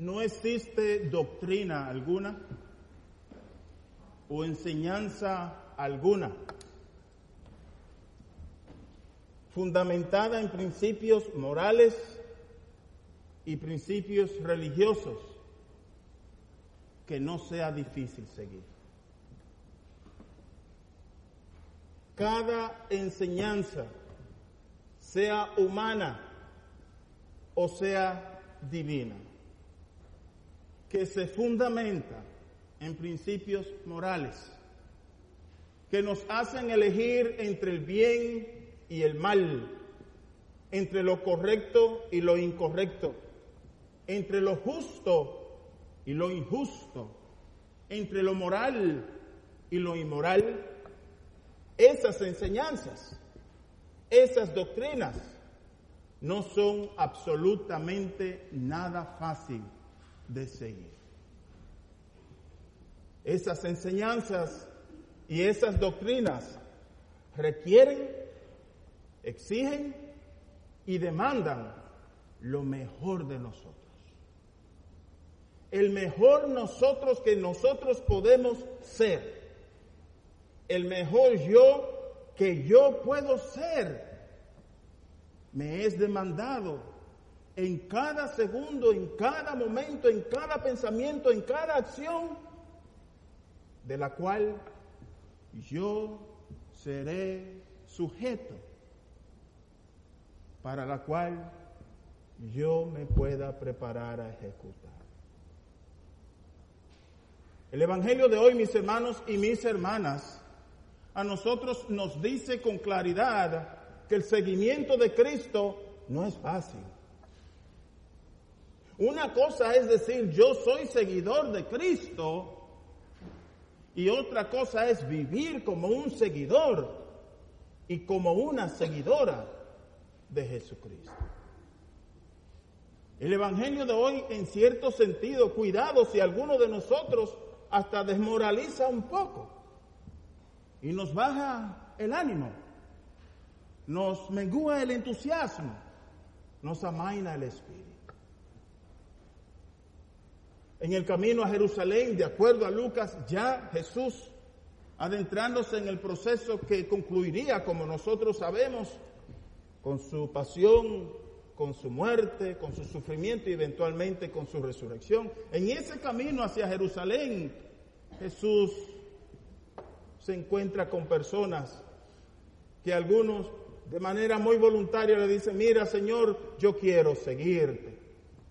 no existe doctrina alguna o enseñanza alguna fundamentada en principios morales y principios religiosos que no sea difícil seguir. Cada enseñanza, sea humana o sea divina, que se fundamenta en principios morales, que nos hacen elegir entre el bien y el mal, entre lo correcto y lo incorrecto, entre lo justo y lo injusto, entre lo moral y lo inmoral. Esas enseñanzas, esas doctrinas, no son absolutamente nada fácil de seguir. Esas enseñanzas y esas doctrinas requieren, exigen y demandan lo mejor de nosotros. El mejor nosotros que nosotros podemos ser. El mejor yo que yo puedo ser. Me es demandado en cada segundo, en cada momento, en cada pensamiento, en cada acción de la cual yo seré sujeto, para la cual yo me pueda preparar a ejecutar. El Evangelio de hoy, mis hermanos y mis hermanas, a nosotros nos dice con claridad que el seguimiento de Cristo no es fácil. Una cosa es decir, yo soy seguidor de Cristo, y otra cosa es vivir como un seguidor y como una seguidora de Jesucristo. El Evangelio de hoy, en cierto sentido, cuidado si alguno de nosotros hasta desmoraliza un poco y nos baja el ánimo, nos mengua el entusiasmo, nos amaina el espíritu. En el camino a Jerusalén, de acuerdo a Lucas, ya Jesús, adentrándose en el proceso que concluiría, como nosotros sabemos, con su pasión, con su muerte, con su sufrimiento y eventualmente con su resurrección. En ese camino hacia Jerusalén, Jesús se encuentra con personas que algunos de manera muy voluntaria le dicen, mira Señor, yo quiero seguirte.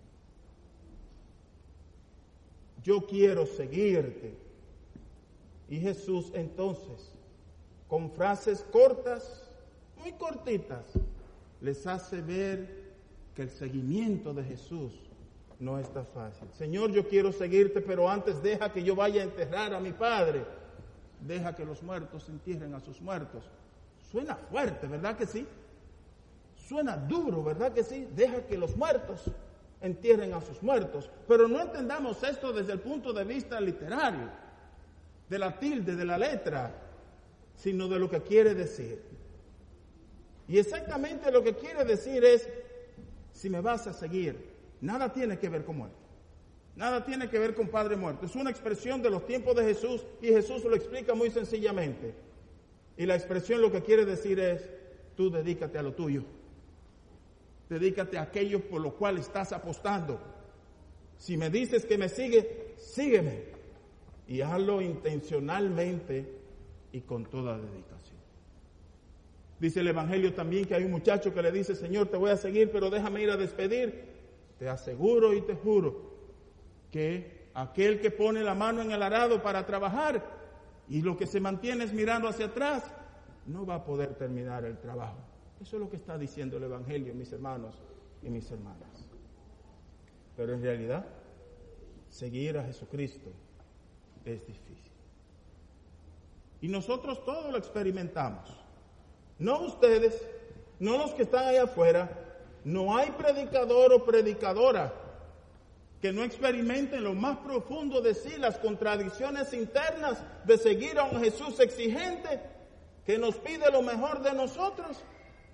Yo quiero seguirte. Y Jesús entonces, con frases cortas, muy cortitas, les hace ver que el seguimiento de Jesús no está fácil. Señor, yo quiero seguirte, pero antes deja que yo vaya a enterrar a mi padre. Deja que los muertos entierren a sus muertos. Suena fuerte, ¿verdad que sí? Suena duro, ¿verdad que sí? Deja que los muertos entierren a sus muertos. Pero no entendamos esto desde el punto de vista literario, de la tilde, de la letra, sino de lo que quiere decir. Y exactamente lo que quiere decir es, si me vas a seguir, nada tiene que ver con muerte. Nada tiene que ver con padre muerto. Es una expresión de los tiempos de Jesús y Jesús lo explica muy sencillamente. Y la expresión lo que quiere decir es, tú dedícate a lo tuyo. Dedícate a aquello por lo cual estás apostando. Si me dices que me sigue, sígueme. Y hazlo intencionalmente y con toda dedicación. Dice el Evangelio también que hay un muchacho que le dice, Señor, te voy a seguir, pero déjame ir a despedir. Te aseguro y te juro que aquel que pone la mano en el arado para trabajar y lo que se mantiene es mirando hacia atrás, no va a poder terminar el trabajo. Eso es lo que está diciendo el Evangelio, mis hermanos y mis hermanas. Pero en realidad, seguir a Jesucristo es difícil. Y nosotros todos lo experimentamos. No ustedes, no los que están allá afuera. No hay predicador o predicadora que no experimente en lo más profundo de sí las contradicciones internas de seguir a un Jesús exigente que nos pide lo mejor de nosotros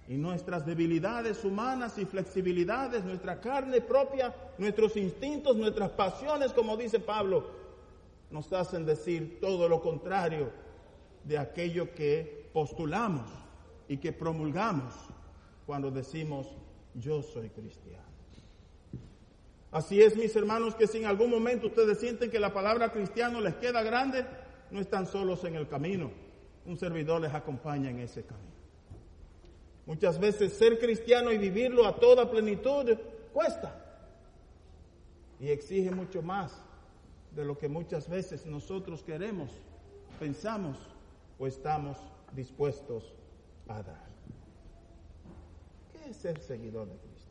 Y nuestras debilidades humanas y flexibilidades, nuestra carne propia, nuestros instintos, nuestras pasiones, como dice Pablo, nos hacen decir todo lo contrario de aquello que postulamos y que promulgamos cuando decimos yo soy cristiano. Así es, mis hermanos, que si en algún momento ustedes sienten que la palabra cristiano les queda grande, no están solos en el camino. Un servidor les acompaña en ese camino. Muchas veces ser cristiano y vivirlo a toda plenitud cuesta y exige mucho más de lo que muchas veces nosotros queremos, pensamos o estamos dispuestos a dar. ¿Qué es ser seguidor de Cristo?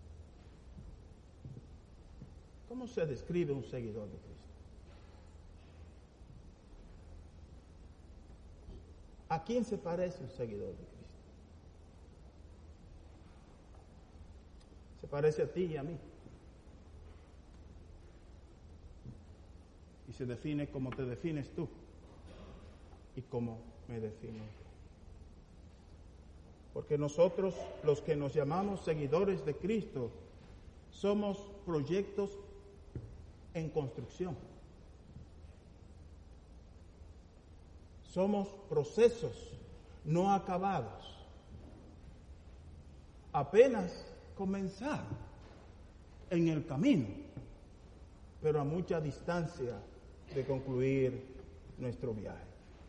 ¿Cómo se describe un seguidor de Cristo? ¿A quién se parece un seguidor de Cristo? Se parece a ti y a mí. Y se define como te defines tú y como me defino yo. Porque nosotros, los que nos llamamos seguidores de Cristo, somos proyectos en construcción. Somos procesos no acabados. Apenas comenzar en el camino, pero a mucha distancia de concluir nuestro viaje.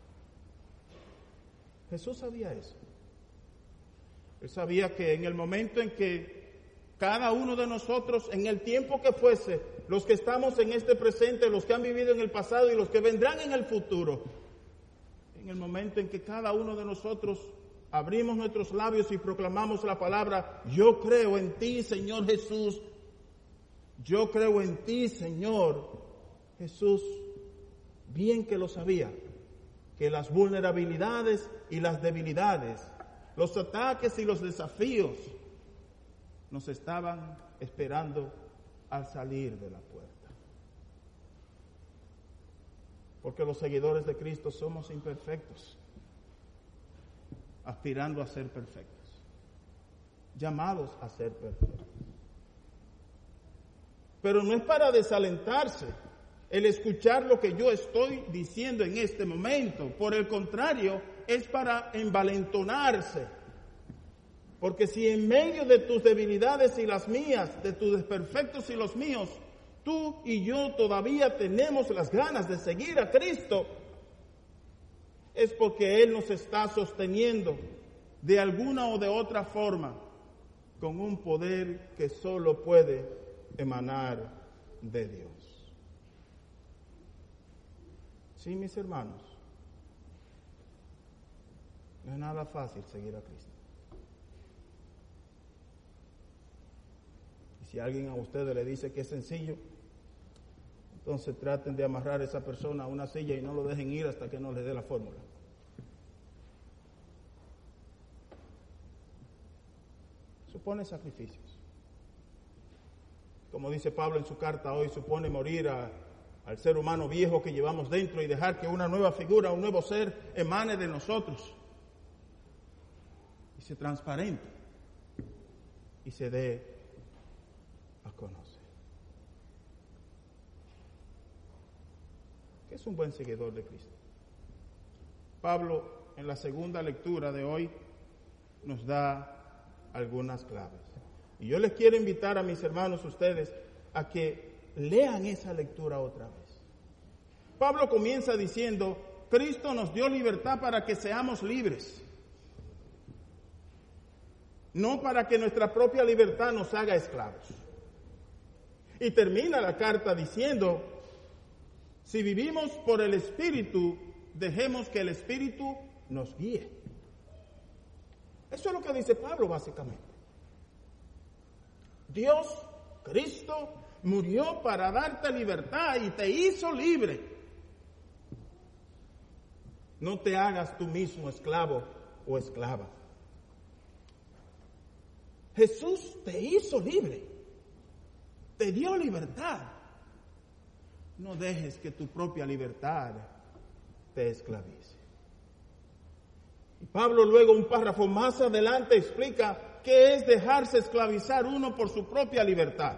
Jesús sabía eso. Él sabía que en el momento en que cada uno de nosotros, en el tiempo que fuese, los que estamos en este presente, los que han vivido en el pasado y los que vendrán en el futuro, en el momento en que cada uno de nosotros abrimos nuestros labios y proclamamos la palabra, yo creo en ti, Señor Jesús, yo creo en ti, Señor Jesús, bien que lo sabía, que las vulnerabilidades y las debilidades, los ataques y los desafíos nos estaban esperando al salir de la puerta. Porque los seguidores de Cristo somos imperfectos, aspirando a ser perfectos, llamados a ser perfectos. Pero no es para desalentarse el escuchar lo que yo estoy diciendo en este momento. Por el contrario, es para envalentonarse. Porque si en medio de tus debilidades y las mías, de tus desperfectos y los míos, tú y yo todavía tenemos las ganas de seguir a Cristo, es porque Él nos está sosteniendo de alguna o de otra forma con un poder que solo puede emanar de Dios. Sí, mis hermanos, no es nada fácil seguir a Cristo. Y si alguien a ustedes le dice que es sencillo, entonces traten de amarrar a esa persona a una silla y no lo dejen ir hasta que no les dé la fórmula. Supone sacrificios. Como dice Pablo en su carta hoy, supone morir al ser humano viejo que llevamos dentro y dejar que una nueva figura, un nuevo ser emane de nosotros y se transparente y se dé a conocer. ¿Qué es un buen seguidor de Cristo? Pablo, en la segunda lectura de hoy, nos da algunas claves. Y yo les quiero invitar a mis hermanos, ustedes, a que lean esa lectura otra vez. Pablo comienza diciendo, Cristo nos dio libertad para que seamos libres. No para que nuestra propia libertad nos haga esclavos. Y termina la carta diciendo, si vivimos por el Espíritu, dejemos que el Espíritu nos guíe. Eso es lo que dice Pablo básicamente. Dios, Cristo, murió para darte libertad y te hizo libre. No te hagas tú mismo esclavo o esclava. Jesús te hizo libre, te dio libertad. No dejes que tu propia libertad te esclavice. Pablo luego un párrafo más adelante explica qué es dejarse esclavizar uno por su propia libertad.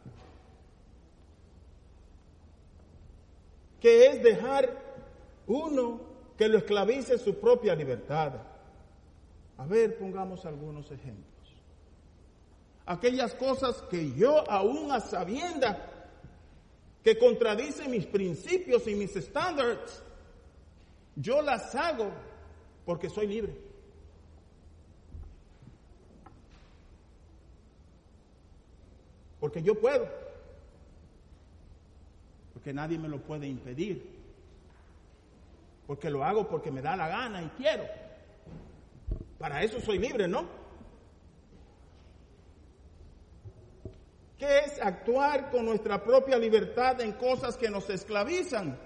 ¿Qué es dejar uno que lo esclavice su propia libertad? A ver, pongamos algunos ejemplos. Aquellas cosas que yo, aún a sabiendas que contradicen mis principios y mis estándares, yo las hago porque soy libre. Porque yo puedo. Porque nadie me lo puede impedir. Porque lo hago porque me da la gana y quiero. Para eso soy libre, ¿no? ¿Qué es actuar con nuestra propia libertad en cosas que nos esclavizan?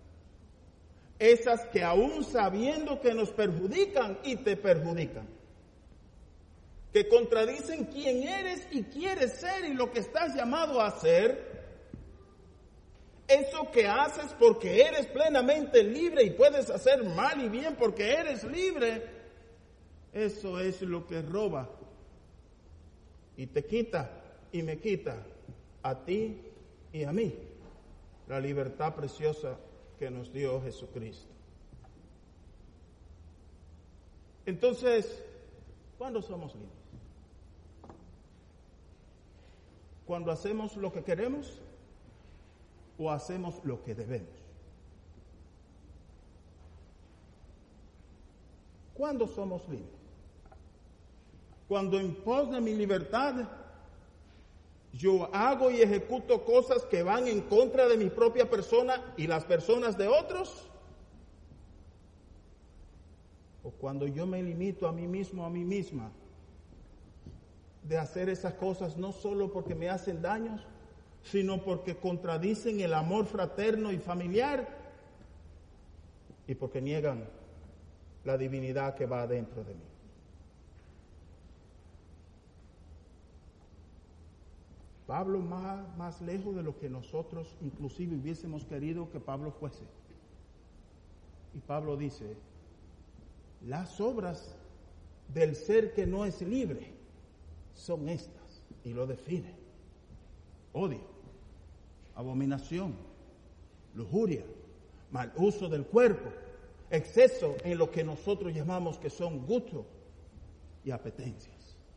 Esas que aún sabiendo que nos perjudican y te perjudican. Que contradicen quién eres y quieres ser y lo que estás llamado a hacer. Eso que haces porque eres plenamente libre y puedes hacer mal y bien porque eres libre. Eso es lo que roba y te quita y me quita a ti y a mí la libertad preciosa que nos dio Jesucristo. Entonces, ¿cuándo somos libres? ¿Cuando hacemos lo que queremos o hacemos lo que debemos? ¿Cuándo somos libres? Cuando en pos de mi libertad yo hago y ejecuto cosas que van en contra de mi propia persona y las personas de otros. O cuando yo me limito a mí mismo, a mí misma, de hacer esas cosas no solo porque me hacen daños, sino porque contradicen el amor fraterno y familiar y porque niegan la divinidad que va dentro de mí. Pablo más lejos de lo que nosotros inclusive hubiésemos querido que Pablo fuese. Y Pablo dice, las obras del ser que no es libre son estas, y lo define: odio, abominación, lujuria, mal uso del cuerpo, exceso en lo que nosotros llamamos que son gustos y apetencias.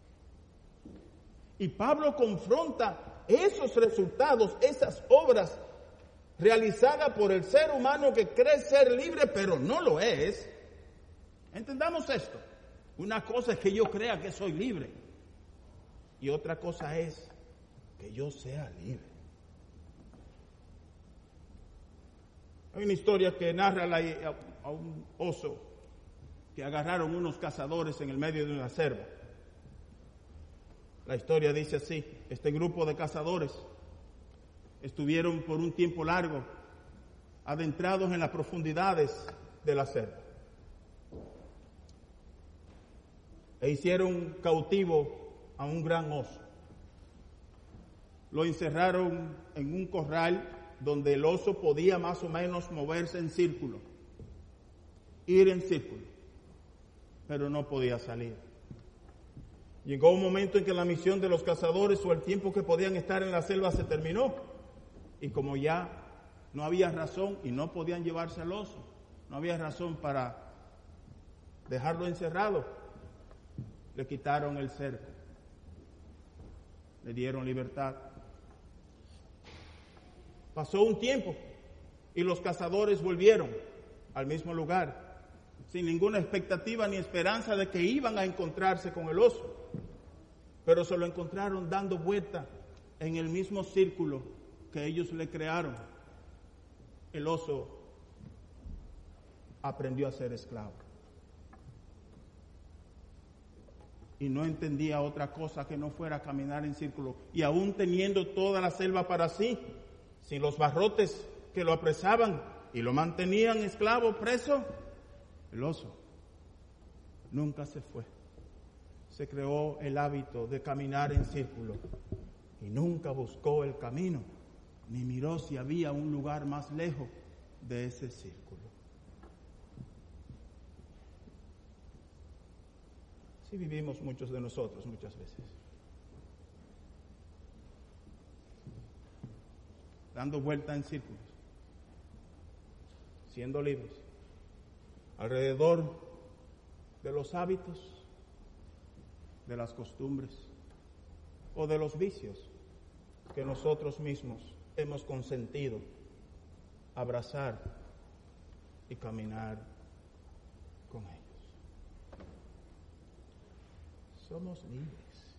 Y Pablo confronta esos resultados, esas obras realizadas por el ser humano que cree ser libre, pero no lo es. Entendamos esto. Una cosa es que yo crea que soy libre y otra cosa es que yo sea libre. Hay una historia que narra a un oso que agarraron unos cazadores en el medio de una selva. La historia dice así: este grupo de cazadores estuvieron por un tiempo largo adentrados en las profundidades de la selva e hicieron cautivo a un gran oso. Lo encerraron en un corral donde el oso podía más o menos moverse en círculo, ir en círculo, pero no podía salir. Llegó un momento en que la misión de los cazadores o el tiempo que podían estar en la selva se terminó. Y como ya no había razón y no podían llevarse al oso, no había razón para dejarlo encerrado, le quitaron el cerco, le dieron libertad. Pasó un tiempo y los cazadores volvieron al mismo lugar, sin ninguna expectativa ni esperanza de que iban a encontrarse con el oso. Pero se lo encontraron dando vuelta en el mismo círculo que ellos le crearon. El oso aprendió a ser esclavo. Y no entendía otra cosa que no fuera caminar en círculo. Y aún teniendo toda la selva para sí, sin los barrotes que lo apresaban y lo mantenían esclavo, preso, el oso nunca se fue. Se creó el hábito de caminar en círculo y nunca buscó el camino, ni miró si había un lugar más lejos de ese círculo. Así vivimos muchos de nosotros muchas veces. Dando vuelta en círculos, siendo libres, alrededor de los hábitos, de las costumbres o de los vicios que nosotros mismos hemos consentido abrazar y caminar con ellos. Somos libres.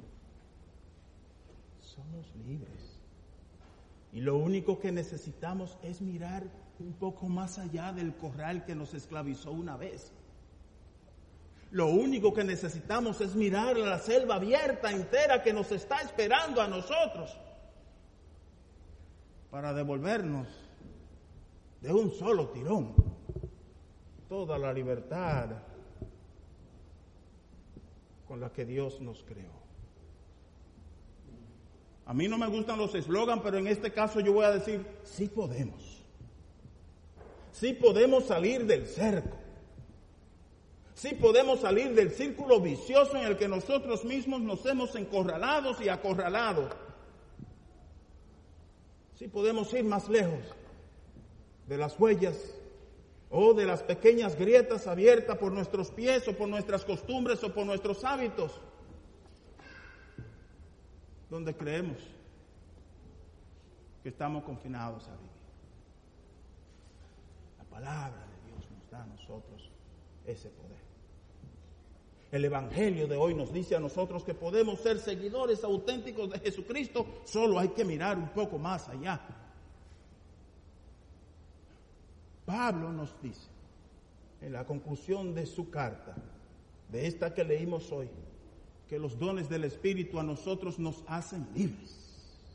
Somos libres. Y lo único que necesitamos es mirar un poco más allá del corral que nos esclavizó una vez. Lo único que necesitamos es mirar la selva abierta entera que nos está esperando a nosotros para devolvernos de un solo tirón toda la libertad con la que Dios nos creó. A mí no me gustan los eslogans, pero en este caso yo voy a decir, sí podemos. Sí podemos salir del cerco. Sí podemos salir del círculo vicioso en el que nosotros mismos nos hemos encorralado y acorralado. Sí podemos ir más lejos de las huellas o de las pequeñas grietas abiertas por nuestros pies o por nuestras costumbres o por nuestros hábitos, donde creemos que estamos confinados a vivir. La palabra de Dios nos da a nosotros ese poder. El Evangelio de hoy nos dice a nosotros que podemos ser seguidores auténticos de Jesucristo, solo hay que mirar un poco más allá. Pablo nos dice, en la conclusión de su carta, de esta que leímos hoy, que los dones del Espíritu a nosotros nos hacen libres.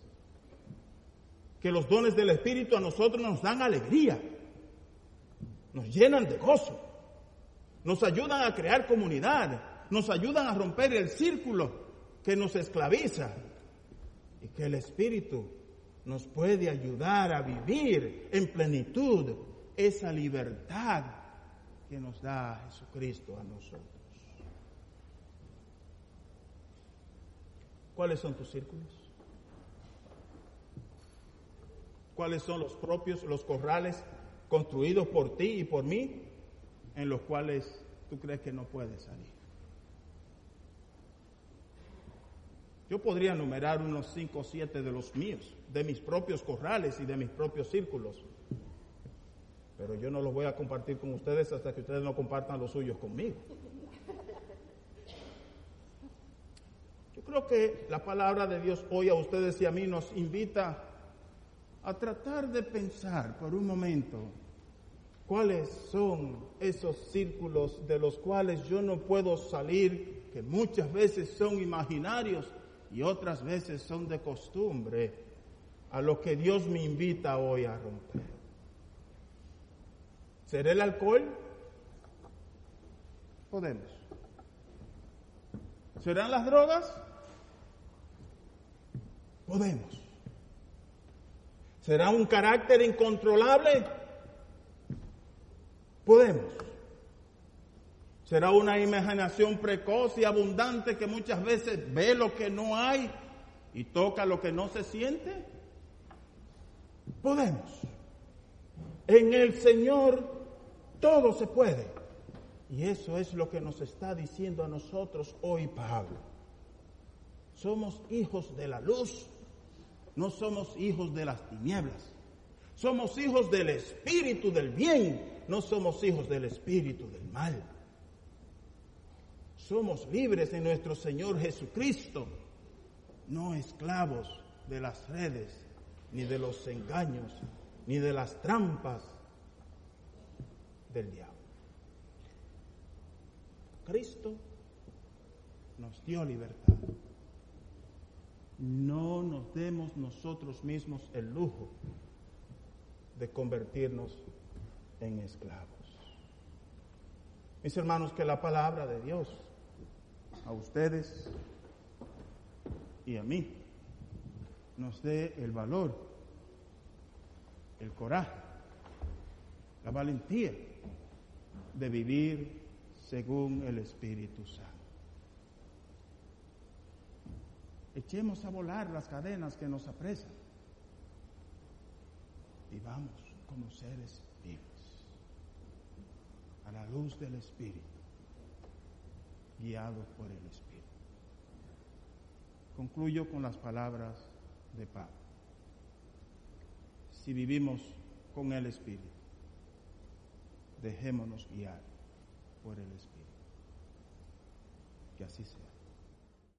Que los dones del Espíritu a nosotros nos dan alegría, nos llenan de gozo, nos ayudan a crear comunidad, nos ayudan a romper el círculo que nos esclaviza, y que el Espíritu nos puede ayudar a vivir en plenitud esa libertad que nos da Jesucristo a nosotros. ¿Cuáles son tus círculos? ¿Cuáles son los corrales construidos por ti y por mí, en los cuales tú crees que no puedes salir? Yo podría enumerar unos 5 o 7 de los míos, de mis propios corrales y de mis propios círculos, pero yo no los voy a compartir con ustedes hasta que ustedes no compartan los suyos conmigo. Yo creo que la palabra de Dios hoy a ustedes y a mí nos invita a tratar de pensar por un momento cuáles son esos círculos de los cuales yo no puedo salir, que muchas veces son imaginarios y otras veces son de costumbre, a lo que Dios me invita hoy a romper. ¿Será el alcohol? Podemos. ¿Serán las drogas? Podemos. ¿Será un carácter incontrolable? Podemos. ¿Será una imaginación precoz y abundante que muchas veces ve lo que no hay y toca lo que no se siente? Podemos. En el Señor todo se puede. Y eso es lo que nos está diciendo a nosotros hoy Pablo. Somos hijos de la luz, no somos hijos de las tinieblas. Somos hijos del espíritu del bien, no somos hijos del espíritu del mal. Somos libres en nuestro Señor Jesucristo, no esclavos de las redes, ni de los engaños, ni de las trampas del diablo. Cristo nos dio libertad. No nos demos nosotros mismos el lujo de convertirnos en esclavos. Mis hermanos, que la palabra de Dios a ustedes y a mí nos dé el valor, el coraje, la valentía de vivir según el Espíritu Santo. echemos a volar las cadenas que nos apresan. Vivamos como seres vivos, a la luz del Espíritu, guiados por el Espíritu. Concluyo con las palabras de Pablo. Si vivimos con el Espíritu, dejémonos guiar por el Espíritu. Que así sea.